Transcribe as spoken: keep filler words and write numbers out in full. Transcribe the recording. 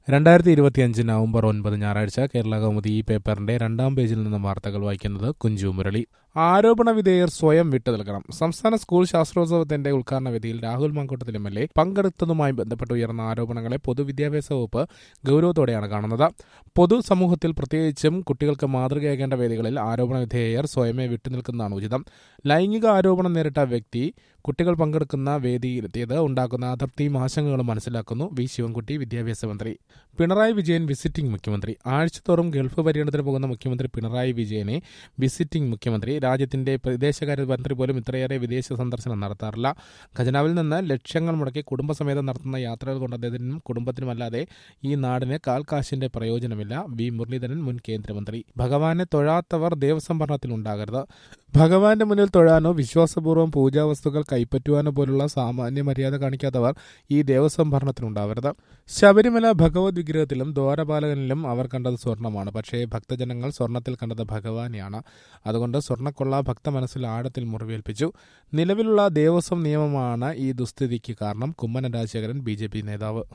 രണ്ടായിരത്തി ഇരുപത്തിയഞ്ച് നവംബർ ഒൻപത് ഞായറാഴ്ച കേരള കൗമുദി ഈ പേപ്പറിന്റെ രണ്ടാം പേജിൽ നിന്ന് വാർത്തകൾ വായിക്കുന്നത് കുഞ്ചു മുരളി. ആരോപണ വിധേയർ സ്വയം വിട്ടുനിൽക്കണം. സംസ്ഥാന സ്കൂൾ ശാസ്ത്രോത്സവത്തിന്റെ ഉദ്ഘാടന വേദിയിൽ Rahul Mamkootathil M L A പങ്കെടുത്തതുമായി ബന്ധപ്പെട്ട് ഉയർന്ന ആരോപണങ്ങളെ പൊതുവിദ്യാഭ്യാസ വകുപ്പ് ഗൌരവത്തോടെയാണ് കാണുന്നത്. പൊതുസമൂഹത്തിൽ പ്രത്യേകിച്ചും കുട്ടികൾക്ക് മാതൃകയാകേണ്ട വേദികളിൽ ആരോപണ വിധേയർ സ്വയമേ വിട്ടുനിൽക്കുന്നതാണ് ഉചിതം. ലൈംഗിക ആരോപണം നേരിട്ട വ്യക്തി കുട്ടികൾ പങ്കെടുക്കുന്ന വേദിയിലെത്തിയത് ഉണ്ടാക്കുന്ന അതൃപ്തിയും ആശങ്കകളും മനസ്സിലാക്കുന്നു. വി ശിവൻകുട്ടി, വിദ്യാഭ്യാസ മന്ത്രി. പിണറായി വിജയൻ വിസിറ്റിംഗ് മുഖ്യമന്ത്രി. ആഴ്ചതോറും ഗൾഫ് പര്യടനത്തിന് പോകുന്ന മുഖ്യമന്ത്രി പിണറായി വിജയനെ വിസിറ്റിംഗ് മുഖ്യമന്ത്രി. രാജ്യത്തിന്റെ വിദേശകാര്യമന്ത്രി പോലും ഇത്രയേറെ വിദേശ സന്ദർശനം നടത്താറില്ല. ഖജനാവിൽ നിന്ന് ലക്ഷങ്ങൾ മുടക്കി കുടുംബസമേതം നടത്തുന്ന യാത്രകൾ കൊണ്ട് അദ്ദേഹത്തിനും കുടുംബത്തിനുമല്ലാതെ ഈ നാടിന് കാൽക്കാശിന്റെ പ്രയോജനമില്ല. വി മുരളീധരൻ, മുൻ കേന്ദ്രമന്ത്രി. ഭഗവാനെ തൊഴാത്തവർ ദേവസ്വം ഭരണത്തിൽ ഉണ്ടാകരുത്. ഭഗവാന്റെ മുന്നിൽ തൊഴാനോ വിശ്വാസപൂർവ്വം പൂജാവസ്തുക്കൾ കൈപ്പറ്റുവാനോ പോലുള്ള സാമാന്യ മര്യാദ കാണിക്കാത്തവർ ഈ ദേവസ്വം ഭരണത്തിനുണ്ടാവരുത്. ശബരിമല ഭഗവത് വിഗ്രഹത്തിലും ദ്വാരപാലകനിലും അവർ കണ്ടത് സ്വർണമാണ്. പക്ഷേ ഭക്തജനങ്ങൾ സ്വർണത്തിൽ കണ്ടത് ഭഗവാനെയാണ്. അതുകൊണ്ട് സ്വർണ്ണക്കൊള്ള ഭക്ത മനസ്സിൽ ആഴത്തിൽ മുറിവേൽപ്പിച്ചു. നിലവിലുള്ള ദേവസ്വം നിയമമാണ് ഈ ദുസ്ഥിതിക്ക് കാരണം. Kummanam Rajasekharan, B J P നേതാവ്.